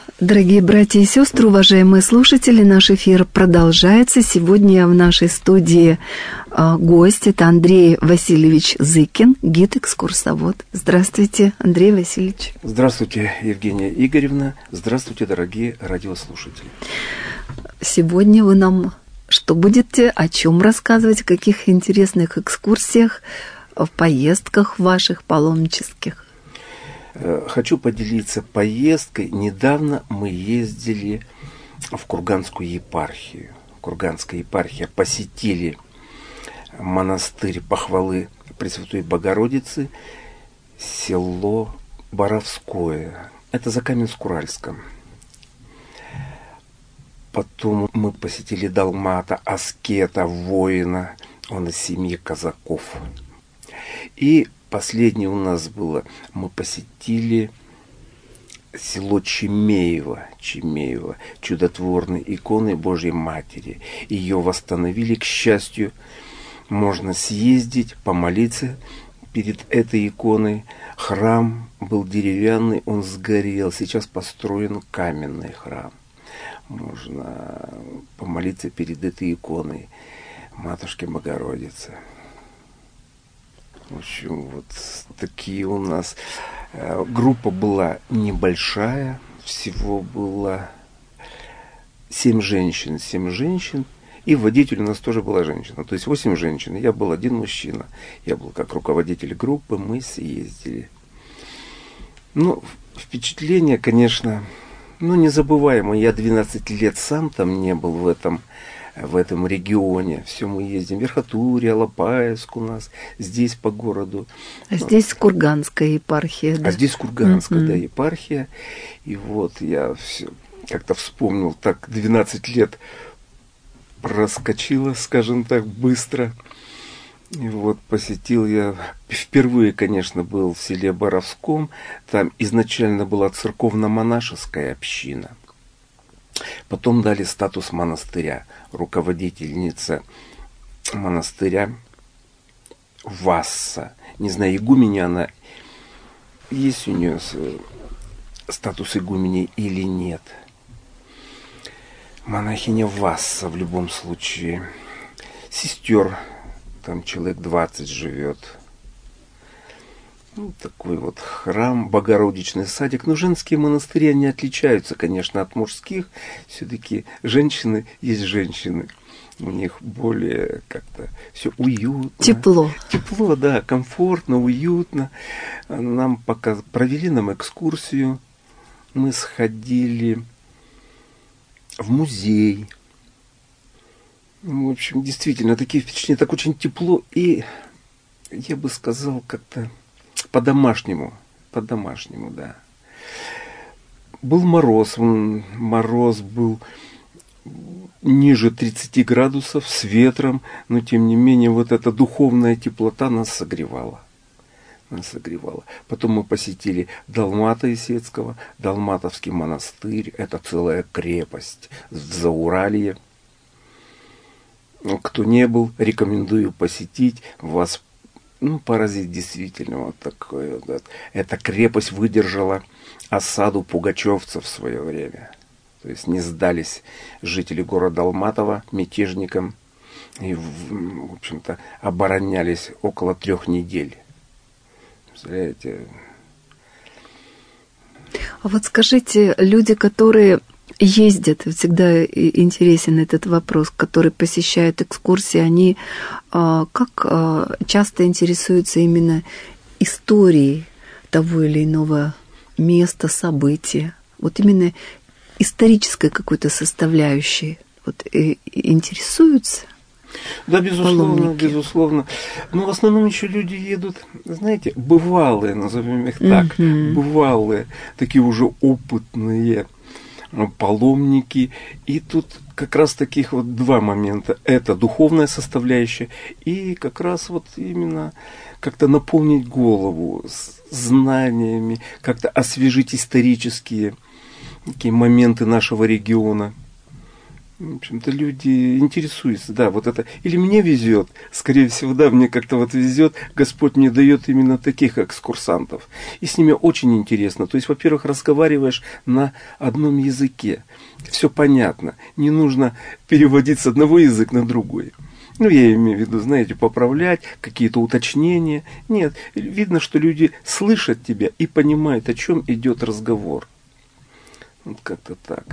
Дорогие братья и сестры, уважаемые слушатели, наш эфир продолжается. Сегодня в нашей студии гость, это Андрей Васильевич Зыкин, гид-экскурсовод. Здравствуйте, Андрей Васильевич. Здравствуйте, Евгения Игоревна. Здравствуйте, дорогие радиослушатели. Сегодня вы нам что будете, о чем рассказывать, о каких интересных экскурсиях, в поездках ваших паломнических? Хочу поделиться поездкой. Недавно мы ездили в Курганскую епархию. Курганская епархия, посетили монастырь Похвалы Пресвятой Богородицы, село Боровское. Это за Каменск-Уральском. Потом мы посетили Далмата, аскета, воина, он из семьи казаков. И последнее у нас было, мы посетили село Чемеево, чудотворной иконы Божьей Матери. Ее восстановили, к счастью, можно съездить, помолиться перед этой иконой. Храм был деревянный, он сгорел, сейчас построен каменный храм. Можно помолиться перед этой иконой Матушки Богородицы. В общем, вот такие у нас. Группа была небольшая, всего было 7 женщин, и водитель у нас тоже была женщина. То есть 8 женщин, я был один мужчина. Я был как руководитель группы, мы съездили. Ну, впечатление, конечно, незабываемое. Я 12 лет сам там не был в этом регионе. Все мы ездим. Верхотурье, Алапаевск у нас, здесь по городу. А здесь Курганская епархия, да? А здесь Курганская, да, епархия. И вот я как-то вспомнил, так 12 лет проскочило, скажем так, быстро. И вот посетил я, впервые, конечно, был в селе Боровском. Там изначально была церковно-монашеская община. Потом дали статус монастыря. Руководительница монастыря Васса. Не знаю, игуменя она, есть у нее статус игумени или нет. Монахиня Васса в любом случае. Сестер, там человек 20 живет. Такой вот храм, Богородичный садик. Но женские монастыри, они отличаются, конечно, от мужских. Все-таки женщины есть женщины. У них более как-то все уютно. Тепло. Тепло, да, комфортно, уютно. Провели нам экскурсию. Мы сходили в музей. В общем, действительно, такие впечатления. Так очень тепло и, я бы сказал, как-то по-домашнему, да. Был мороз был ниже 30 градусов, с ветром, но тем не менее вот эта духовная теплота нас согревала. Потом мы посетили Далмата Исетского, Далматовский монастырь, это целая крепость в Зауралье. Кто не был, рекомендую посетить, вас поразит действительно вот такое. Вот. Эта крепость выдержала осаду пугачевцев в свое время. То есть не сдались жители города Алматова мятежникам и, в общем-то, оборонялись около 3 недель. Представляете? А вот скажите, люди, которые ездят, всегда интересен этот вопрос, которые посещают экскурсии, они как часто интересуются именно историей того или иного места, события, вот именно исторической какой-то составляющей, вот интересуются? Да, безусловно, паломники. безусловно. Но в основном еще люди едут, знаете, бывалые, назовем их так, бывалые, такие уже опытные паломники. И тут как раз таких вот 2 момента. Это духовная составляющая и как раз вот именно как-то наполнить голову знаниями, как-то освежить исторические такие моменты нашего региона. В общем-то, люди интересуются, да, вот это, или мне везет, скорее всего, да, мне как-то вот везет, Господь мне дает именно таких экскурсантов. И с ними очень интересно. То есть, во-первых, разговариваешь на одном языке, все понятно, не нужно переводить с одного языка на другой. Ну, я имею в виду, знаете, поправлять, какие-то уточнения. Нет, видно, что люди слышат тебя и понимают, о чем идет разговор. Вот как-то так.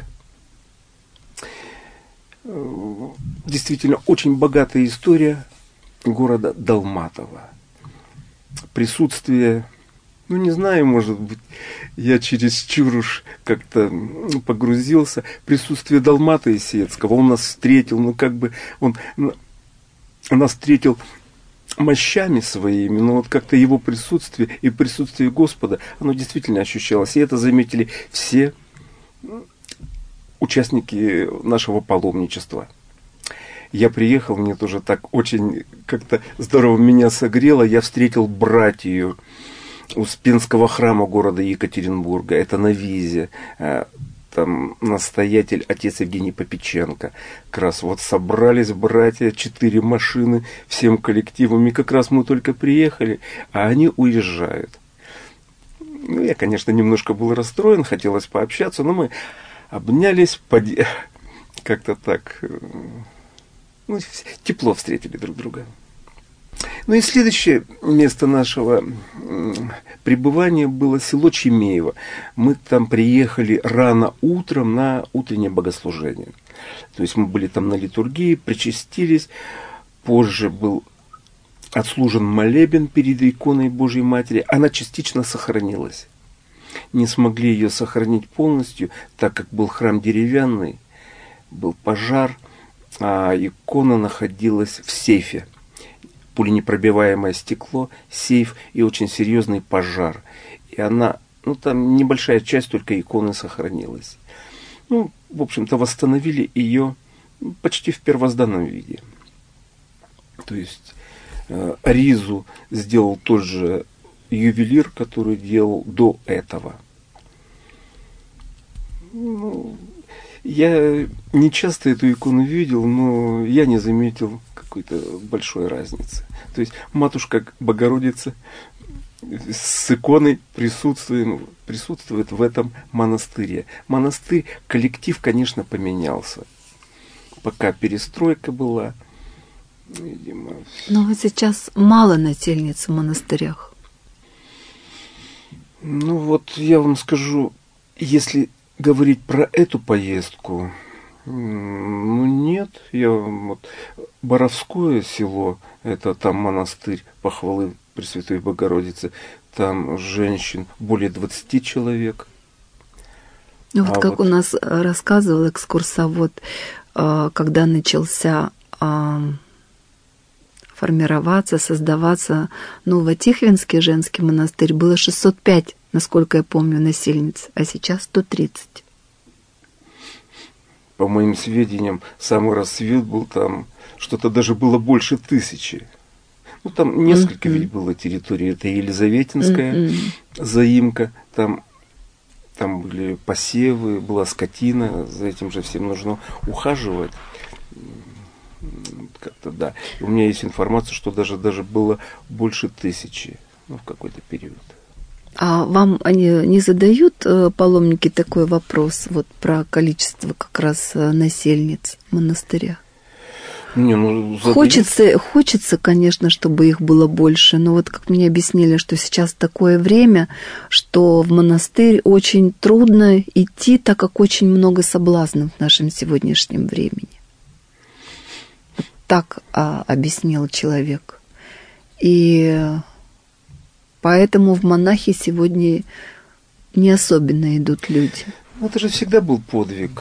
Действительно, очень богатая история города Долматова. Присутствие, ну не знаю, может быть, я чересчур уж как-то погрузился. Присутствие Долмата Исетского, он нас встретил, ну как бы он нас встретил мощами своими, но вот как-то его присутствие и присутствие Господа, оно действительно ощущалось. И это заметили все участники нашего паломничества. Я приехал, мне тоже так очень как-то здорово меня согрело. Я встретил братью Успенского храма города Екатеринбурга. Это на Визе. Там настоятель отец Евгений Попеченко. Как раз вот собрались братья, 4 машины всем коллективом. И как раз мы только приехали, а они уезжают. Ну, я, конечно, немножко был расстроен, хотелось пообщаться, но мы обнялись, как-то так, ну, тепло встретили друг друга. Ну и следующее место нашего пребывания было село Чемеево. Мы там приехали рано утром на утреннее богослужение. То есть мы были там на литургии, причастились. Позже был отслужен молебен перед иконой Божьей Матери. Она частично сохранилась. Не смогли ее сохранить полностью, так как был храм деревянный, был пожар, а икона находилась в сейфе. Пуленепробиваемое стекло, сейф и очень серьезный пожар. И она, ну там небольшая часть только иконы сохранилась. Ну, в общем-то, восстановили ее почти в первозданном виде. То есть ризу сделал тот же ювелир, который делал до этого. Ну, я не часто эту икону видел, но я не заметил какой-то большой разницы. То есть матушка Богородица с иконой присутствует в этом монастыре. Монастырь, коллектив, конечно, поменялся. Пока перестройка была, видимо. Но вот сейчас мало насельниц в монастырях. Ну вот я вам скажу, если говорить про эту поездку, ну нет, вот Боровское село, это там монастырь Похвалы Пресвятой Богородицы, там женщин более 20 человек. Ну вот как вот у нас рассказывал экскурсовод, когда начался формироваться, создаваться Новотихвинский женский монастырь, было 605, насколько я помню, насельниц, а сейчас 130. По моим сведениям, самый рассвет был там, что-то даже было больше 1000. Ну, там несколько ведь было территорий. Это Елизаветинская заимка, там были посевы, была скотина, за этим же всем нужно ухаживать. Как-то да. И у меня есть информация, что даже было больше 1000, в какой-то период. А вам они не задают, паломники, такой вопрос вот про количество как раз насельниц монастыря? Хочется, конечно, чтобы их было больше, но вот как мне объяснили, что сейчас такое время, что в монастырь очень трудно идти, так как очень много соблазнов в нашем сегодняшнем времени. Так объяснил человек. И поэтому в монахи сегодня не особенно идут люди. Это же всегда был подвиг.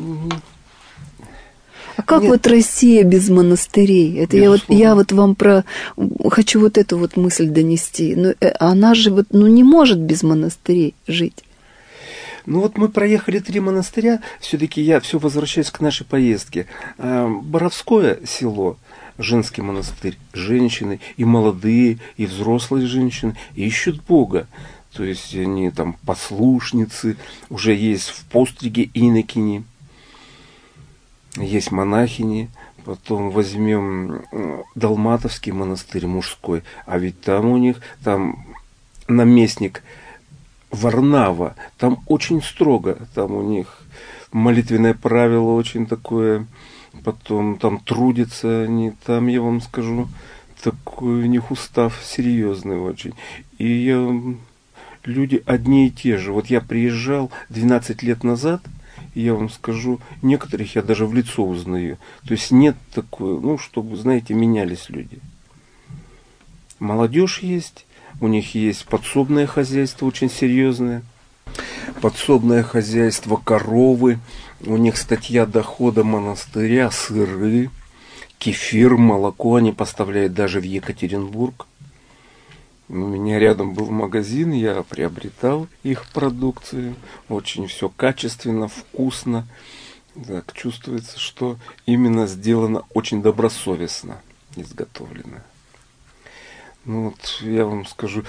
А как вот Россия без монастырей? Это я вот вам хочу вот эту вот мысль донести. Но она же не может без монастырей жить. Ну вот мы проехали 3 монастыря, все-таки я все возвращаюсь к нашей поездке. Боровское село, женский монастырь, женщины, и молодые, и взрослые женщины, ищут Бога. То есть они там послушницы, уже есть в постриге инокини. есть монахини. Потом возьмем Далматовский монастырь мужской, а ведь там у них, там наместник Варнава, там очень строго, там у них молитвенное правило очень такое, потом там трудятся они, там, я вам скажу, такой у них устав серьезный очень. И люди одни и те же. Вот я приезжал 12 лет назад, я вам скажу, некоторых я даже в лицо узнаю. То есть нет такой, ну, чтобы, знаете, менялись люди. Молодежь есть, у них есть подсобное хозяйство очень серьезное. Подсобное хозяйство, коровы, у них статья дохода монастыря, сыры, кефир, молоко они поставляют даже в Екатеринбург. У меня рядом был магазин, я приобретал их продукцию. Очень все качественно, вкусно. Так, чувствуется, что именно сделано очень добросовестно, изготовлено. Ну вот я вам скажу,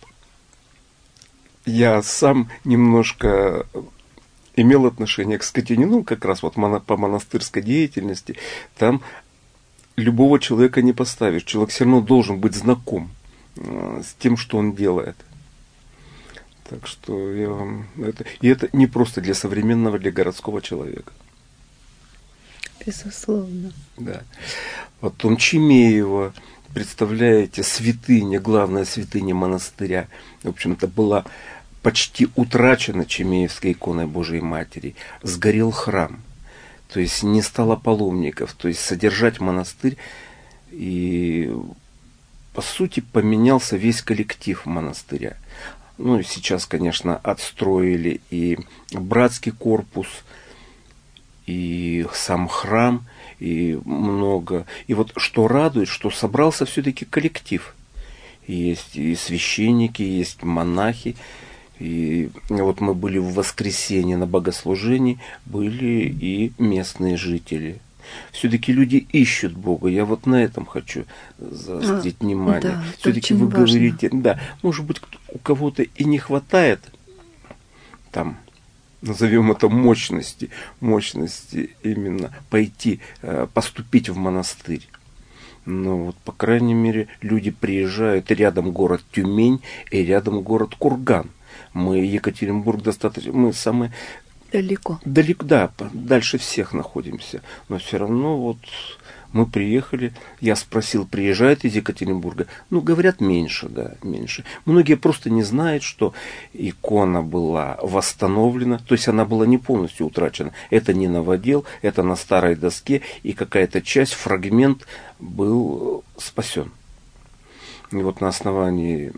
я сам немножко имел отношение к скотине, ну как раз вот по монастырской деятельности. Там любого человека не поставишь. Человек все равно должен быть знаком с тем, что он делает. Так что я вам это не просто для современного, для городского человека. Безусловно. Да. Потом Чимеево, представляете, святыня, главная святыня монастыря, в общем-то, была почти утрачена Чимеевской иконой Божией Матери. Сгорел храм. То есть не стало паломников. То есть содержать монастырь, и по сути поменялся весь коллектив монастыря. Ну, сейчас, конечно, отстроили и братский корпус, и сам храм, и много. И вот что радует, что собрался все-таки коллектив. Есть и священники, есть монахи. И вот мы были в воскресенье на богослужении, были и местные жители. Все-таки люди ищут Бога. Я вот на этом хочу заострить внимание. Да, все-таки вы важно. Говорите, да, может быть, у кого-то и не хватает там, назовем это мощности именно пойти, поступить в монастырь. Но вот, по крайней мере, люди приезжают, рядом город Тюмень и рядом город Курган. Мы, Екатеринбург, достаточно, мы самые... Далеко, да, дальше всех находимся. Но все равно вот мы приехали, я спросил, приезжают из Екатеринбурга? Ну, говорят, меньше, да, меньше. Многие просто не знают, что икона была восстановлена, то есть она была не полностью утрачена. Это не новодел, это на старой доске, и какая-то часть, фрагмент был спасен. И вот на основании...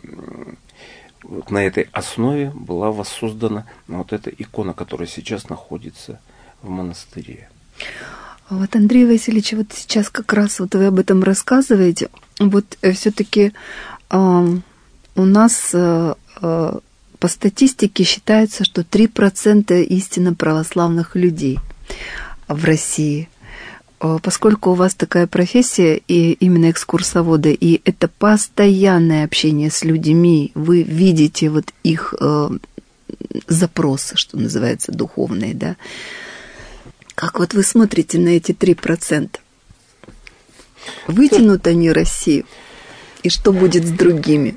Вот на этой основе была воссоздана вот эта икона, которая сейчас находится в монастыре. Вот, Андрей Васильевич, вот сейчас как раз вот вы об этом рассказываете. Вот все-таки у нас по статистике считается, что 3% истинно православных людей в России. Поскольку у вас такая профессия, и именно экскурсовода, и это постоянное общение с людьми, вы видите вот их запросы, что называется, духовные, да? Как вот вы смотрите на эти 3%? Вытянут они Россию? И что будет с другими?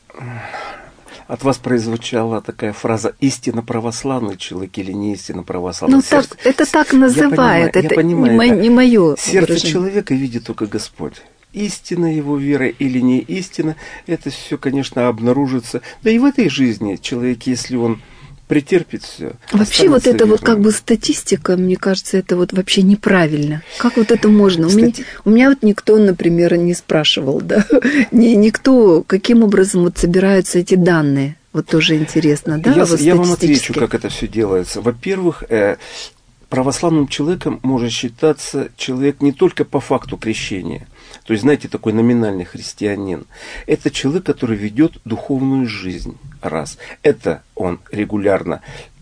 От вас прозвучала такая фраза «истинно православный человек» или «не истинно православный». Ну, так, это так называют, я понимаю, не мое сердце выражение. Человека видит только Господь. Истина его вера или не истина, это все, конечно, обнаружится. Да и в этой жизни человек, если он претерпит все. Вообще вот это вот как бы статистика, мне кажется, это вот вообще неправильно. Как вот это можно? У меня вот никто, например, не спрашивал, да, никто, каким образом вот собираются эти данные. Вот тоже интересно, да? Я вам отвечу, как это все делается. Во-первых, православным человеком может считаться человек не только по факту крещения. То есть, знаете, такой номинальный христианин. Это человек, который ведет духовную жизнь. Раз. Это он регулярно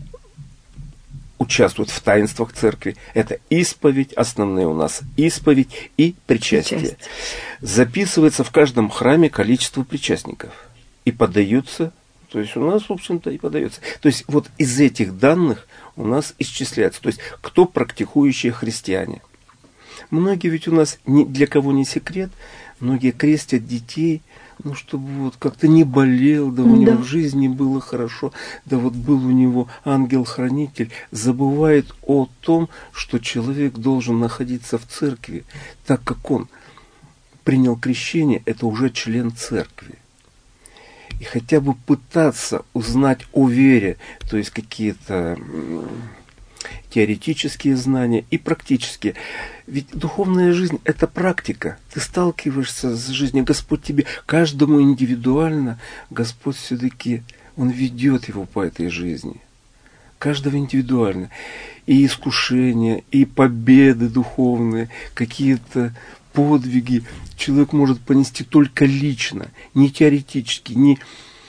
участвует в таинствах церкви. Это исповедь, основные у нас исповедь и причастие. Записывается в каждом храме количество причастников. И подаются, то есть у нас, в общем-то, и подается. То есть вот из этих данных у нас исчисляется. То есть кто практикующие христиане. Многие ведь у нас, ни для кого не секрет, многие крестят детей, ну, чтобы вот как-то не болел, да у него в жизни было хорошо, да вот был у него ангел-хранитель, забывает о том, что человек должен находиться в церкви, так как он принял крещение, это уже член церкви. И хотя бы пытаться узнать о вере, то есть какие-то теоретические знания и практические. Ведь духовная жизнь – это практика. Ты сталкиваешься с жизнью. Господь тебе, каждому индивидуально, Господь все-таки, Он ведет его по этой жизни. Каждого индивидуально. И искушения, и победы духовные, какие-то подвиги человек может понести только лично, не теоретически, не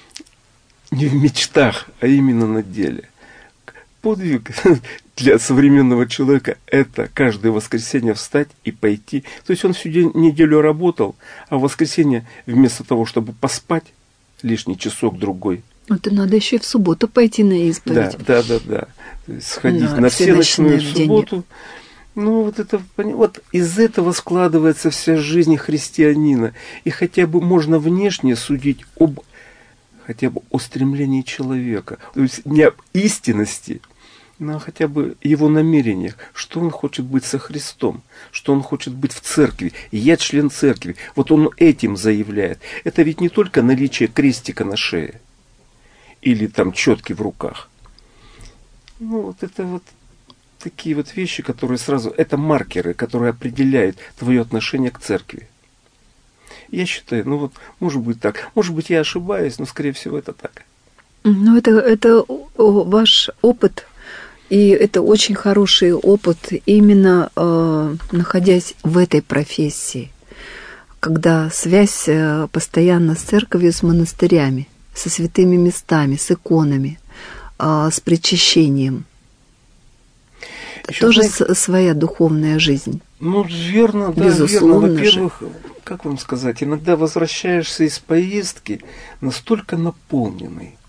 в мечтах, а именно на деле. Подвиг для современного человека – это каждое воскресенье встать и пойти. То есть он всю неделю работал, а в воскресенье вместо того, чтобы поспать лишний часок-другой. Это надо еще и в субботу пойти на исповедь. Да. То есть сходить на всеночную субботу. Ну, вот из этого складывается вся жизнь христианина. И хотя бы можно внешне судить хотя бы о стремлении человека. То есть не об истинности, но хотя бы его намерениях, что он хочет быть со Христом, что он хочет быть в церкви. И я член церкви. Вот он этим заявляет. Это ведь не только наличие крестика на шее или там четки в руках. Ну, вот это вот такие вот вещи, которые сразу... Это маркеры, которые определяют твое отношение к церкви. Я считаю, ну вот, может быть так. Может быть, я ошибаюсь, но, скорее всего, это так. Ну, это ваш опыт, и это очень хороший опыт, именно находясь в этой профессии, когда связь постоянно с церковью, с монастырями, со святыми местами, с иконами, с причащением. Еще тоже своя духовная жизнь. Ну, верно, да, безусловно. Верно. Во-первых, как вам сказать, иногда возвращаешься из поездки настолько наполненный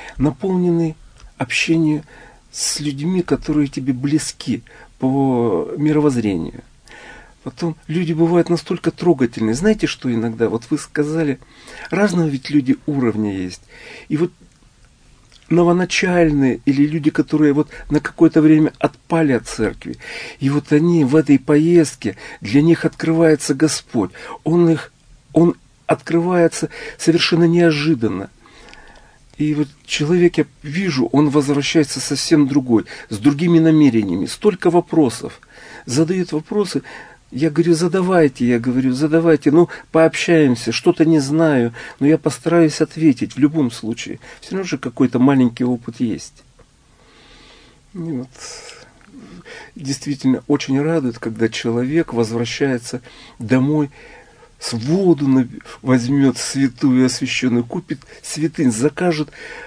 общением с людьми, которые тебе близки по мировоззрению. Потом люди бывают настолько трогательные. Знаете, что иногда, вот вы сказали, разного ведь люди уровня есть. И вот новоначальные или люди, которые вот на какое-то время отпали от церкви. И вот они в этой поездке, для них открывается Господь. Он открывается совершенно неожиданно. И вот человек, я вижу, он возвращается совсем другой, с другими намерениями. Столько вопросов. Задает вопросы. Я говорю, задавайте, ну, пообщаемся, что-то не знаю, но я постараюсь ответить в любом случае. Все равно же какой-то маленький опыт есть. И вот, действительно, очень радует, когда человек возвращается домой, с воду возьмет святую, освященную, купит святынь, закажет,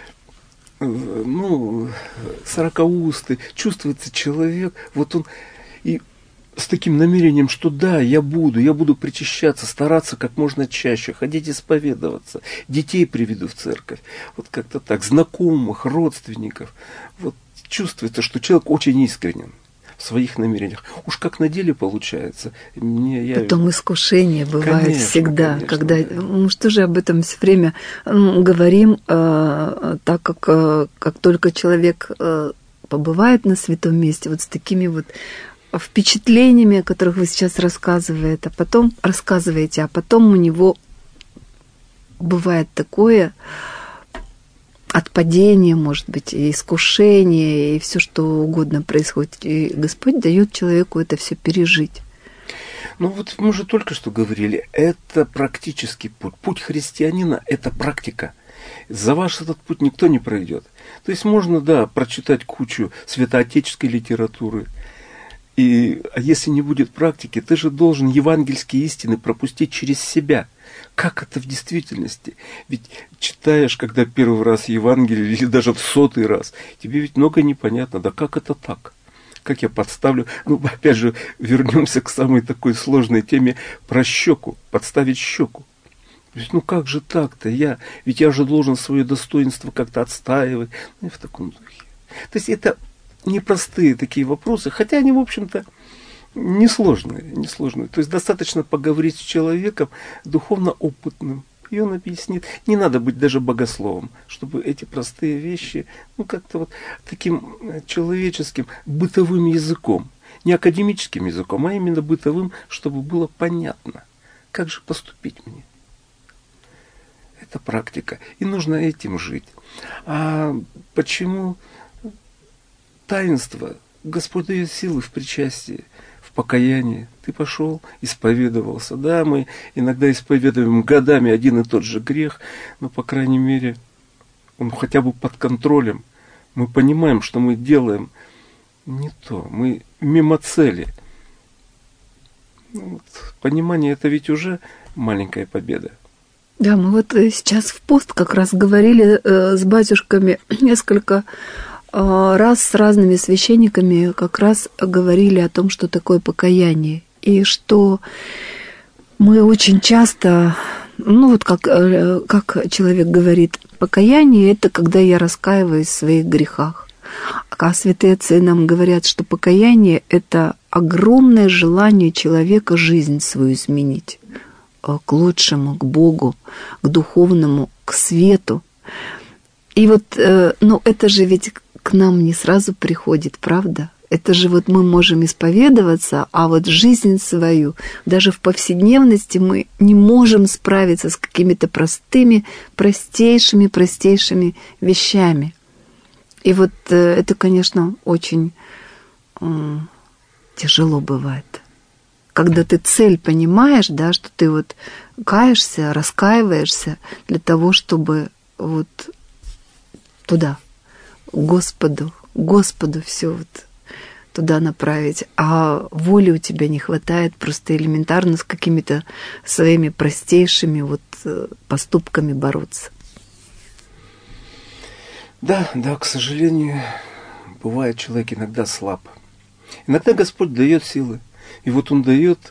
ну, 40-устый, чувствуется человек, вот он, и с таким намерением, что да, я буду причащаться, стараться как можно чаще, ходить исповедоваться, детей приведу в церковь, вот как-то так, знакомых, родственников. Вот чувствуется, что человек очень искренен в своих намерениях. Уж как на деле получается. Потом искушение бывает, конечно, всегда, конечно, когда мы же тоже об этом все время говорим, так как только человек побывает на святом месте, вот с такими вот впечатлениями, о которых вы сейчас рассказываете, а потом у него бывает такое отпадение, может быть, и искушение, и все что угодно происходит. И Господь дает человеку это все пережить. Ну вот мы же только что говорили, это практический путь. Путь христианина – это практика. За ваш этот путь никто не пройдет. То есть можно, да, прочитать кучу святоотеческой литературы, а если не будет практики, ты же должен евангельские истины пропустить через себя. Как это в действительности? Ведь читаешь, когда первый раз Евангелие, или даже в 100-й раз, тебе ведь многое непонятно. Да как это так? Как я подставлю? Ну, опять же, вернемся к самой такой сложной теме про щеку, подставить щеку. Ну как же так-то? Ведь я же должен свое достоинство как-то отстаивать. Ну и в таком духе. То есть это непростые такие вопросы, хотя они, в общем-то, несложные. То есть достаточно поговорить с человеком духовно опытным, и он объяснит. Не надо быть даже богословом, чтобы эти простые вещи, как-то вот таким человеческим, бытовым языком, не академическим языком, а именно бытовым, чтобы было понятно, как же поступить мне. Это практика, и нужно этим жить. А почему таинство? Господь дает силы в причастии, в покаянии. Ты пошел, исповедовался. Да, мы иногда исповедуем годами один и тот же грех, но, по крайней мере, он хотя бы под контролем. Мы понимаем, что мы делаем не то. Мы мимо цели. Понимание — это ведь уже маленькая победа. Да, мы вот сейчас в пост как раз говорили с батюшками несколько раз с разными священниками, как раз говорили о том, что такое покаяние. И что мы очень часто, как человек говорит, покаяние — это когда я раскаиваюсь в своих грехах. А святые отцы нам говорят, что покаяние — это огромное желание человека жизнь свою изменить к лучшему, к Богу, к духовному, к свету. И это же ведь к нам не сразу приходит, правда? Это же мы можем исповедоваться, а вот жизнь свою, даже в повседневности мы не можем справиться с какими-то простейшими вещами. И это, конечно, очень тяжело бывает. Когда ты цель понимаешь, да, что ты каешься, раскаиваешься для того, чтобы туда, Господу все туда направить, а воли у тебя не хватает просто элементарно с какими-то своими простейшими поступками бороться. Да, к сожалению, бывает, человек иногда слаб. Иногда Господь дает силы. И Он дает,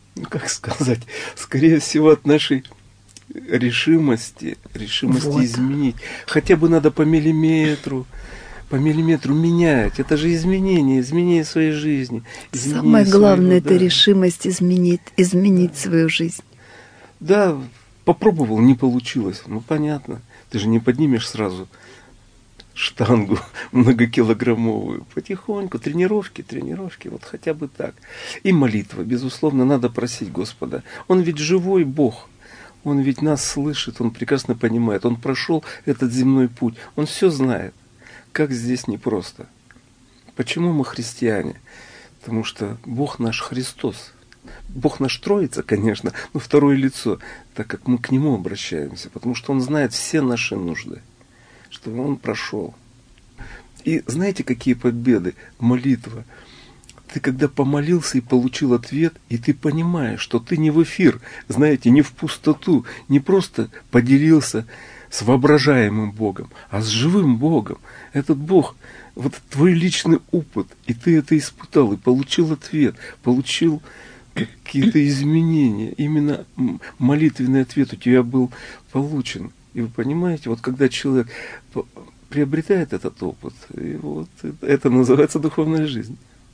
скорее всего, от нашей решимости изменить. Хотя бы надо по миллиметру менять. Это же изменение своей жизни. Самое главное — это решимость изменить свою жизнь. Да, попробовал, не получилось. Понятно. Ты же не поднимешь сразу штангу многокилограммовую. Потихоньку, тренировки, хотя бы так. И молитва, безусловно, надо просить Господа. Он ведь живой Бог. Он ведь нас слышит, Он прекрасно понимает. Он прошел этот земной путь. Он все знает. Как здесь непросто. Почему мы христиане? Потому что Бог наш Христос. Бог наш Троица, конечно, но второе лицо, так как мы к Нему обращаемся. Потому что Он знает все наши нужды. Что Он прошел. И знаете, какие победы? Молитва. Ты когда помолился и получил ответ, и ты понимаешь, что ты не в эфир, знаете, не в пустоту, не просто поделился с воображаемым Богом, а с живым Богом. Этот Бог, твой личный опыт, и ты это испытал, и получил ответ, получил какие-то изменения. Именно молитвенный ответ у тебя был получен. И вы понимаете, когда человек приобретает этот опыт, и это называется духовная жизнь.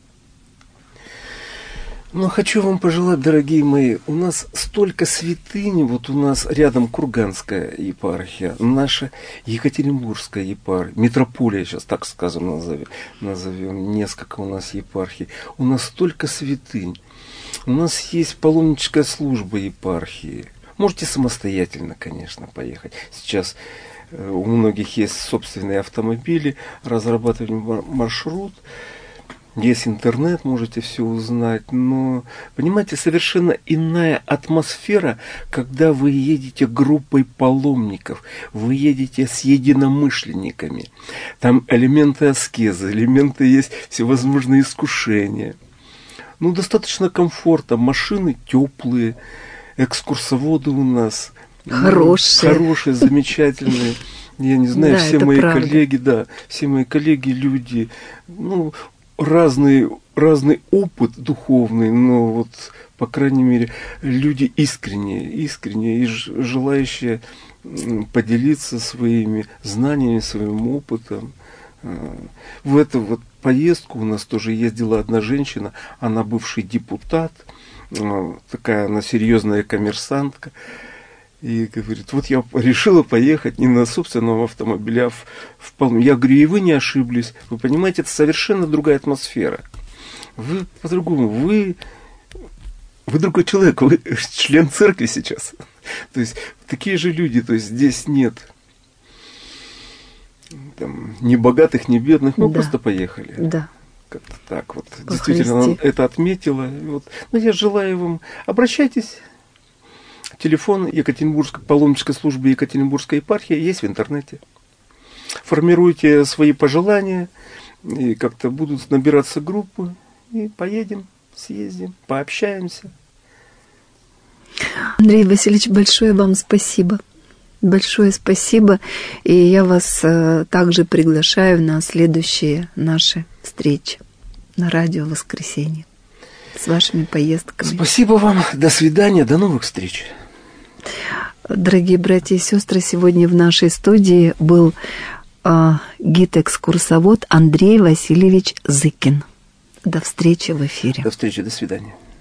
Но хочу вам пожелать, дорогие мои, у нас столько святынь, у нас рядом Курганская епархия, наша Екатеринбургская епархия, митрополия, сейчас так скажем, назовем, несколько у нас епархий. У нас столько святынь. У нас есть паломническая служба епархии. Можете самостоятельно, конечно, поехать. Сейчас у многих есть собственные автомобили, разрабатываем маршрут. Есть интернет, можете все узнать, но, понимаете, совершенно иная атмосфера, когда вы едете группой паломников, вы едете с единомышленниками. Там элементы аскезы, элементы есть всевозможные искушения. Достаточно комфортно, машины теплые, экскурсоводы у нас хорошие, замечательные. Я не знаю, все мои коллеги, люди, разный опыт духовный, но по крайней мере, люди искренние и желающие поделиться своими знаниями, своим опытом. В это поездку у нас тоже ездила одна женщина, она бывший депутат, такая она серьезная коммерсантка. И говорит, вот я решила поехать не на собственном автомобиле, а в полном. Я говорю, и вы не ошиблись. Вы понимаете, это совершенно другая атмосфера. Вы по-другому, вы другой человек, вы член церкви сейчас. То есть такие же люди, то есть здесь нет там, ни богатых, ни бедных, мы просто поехали. Да. Как-то так вот. Действительно, она это отметила. Вот. Ну, я желаю вам, обращайтесь. Телефон паломнической службы Екатеринбургской епархии есть в интернете. Формируйте свои пожелания, и как-то будут набираться группы, и поедем, съездим, пообщаемся. Андрей Васильевич, большое вам спасибо. Большое спасибо. И я вас также приглашаю на следующие наши встречи на радио «Воскресенье» с вашими поездками. Спасибо вам. До свидания. До новых встреч. Дорогие братья и сестры, сегодня в нашей студии был гид-экскурсовод Андрей Васильевич Зыкин. До встречи в эфире. До встречи. До свидания.